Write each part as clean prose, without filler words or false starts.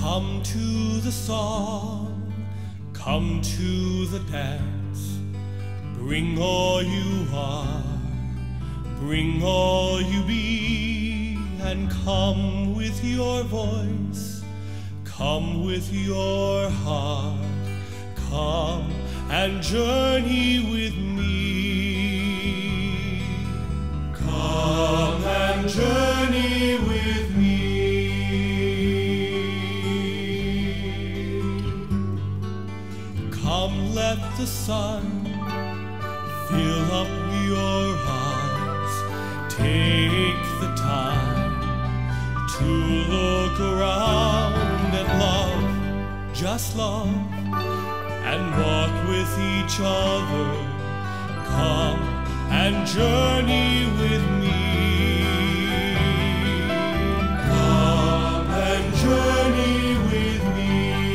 Come to the song, come to the dance. Bring all you are, bring all you be, and come with your voice, come with your heart, come and journey with me. Come and journey with me. Come, let the sun fill up your eyes. Take the time to look around and love, just love, and walk with each other. Come and journey with me. Come and journey with me.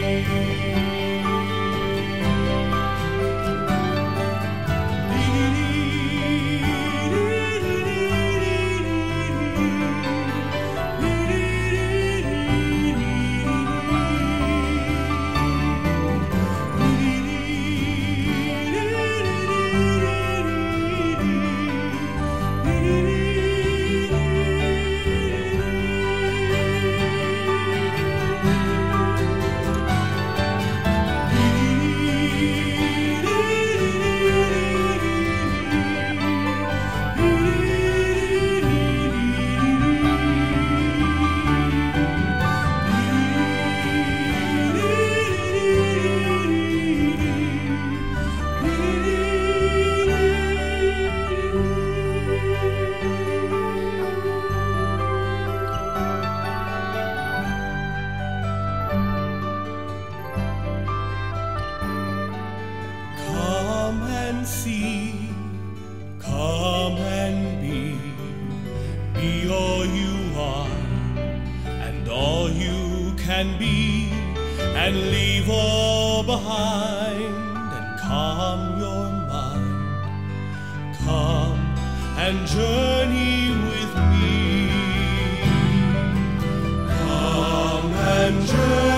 Come and see, come and be all you are and all you can be, and leave all behind and calm your mind. Come and journey with me. Come and journey.